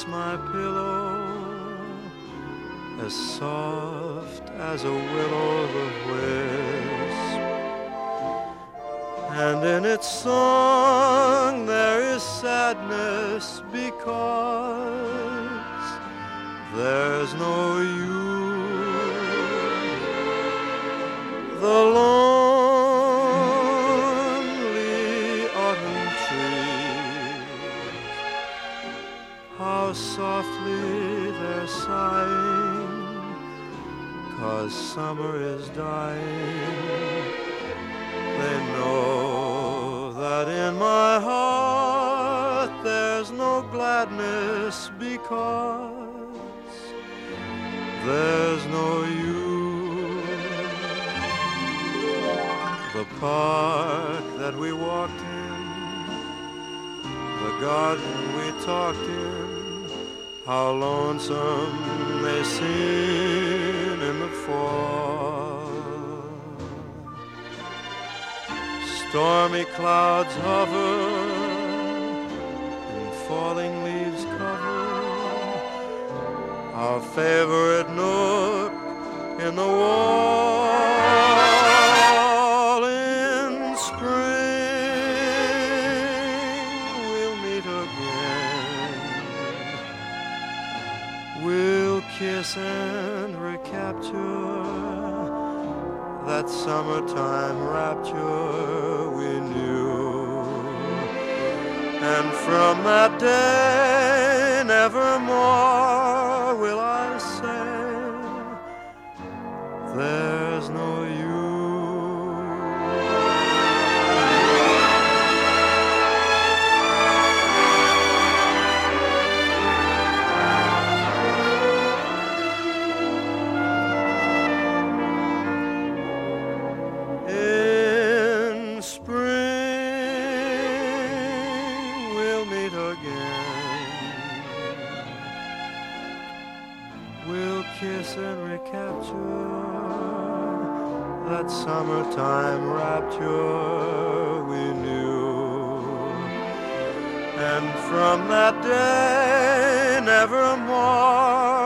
kiss my pillow, as soft as a will-o'-the-wisp, and in its song there is sadness because there's no you. The lonely autumn trees, how softly they're sighing, 'cause summer is dying. They know that in my heart there's no gladness because there's no you. The park that we walked in, the garden we talked in, how lonesome they seem in the fall. Stormy clouds hover and falling leaves cover our favorite nook in the wall. In spring we'll meet again. We'll kiss and recapture that summertime rapture we knew. And from that day nevermore will I say there's no you. In spring we'll meet again. We'll kiss and recapture that summertime rapture we knew. And from that day nevermore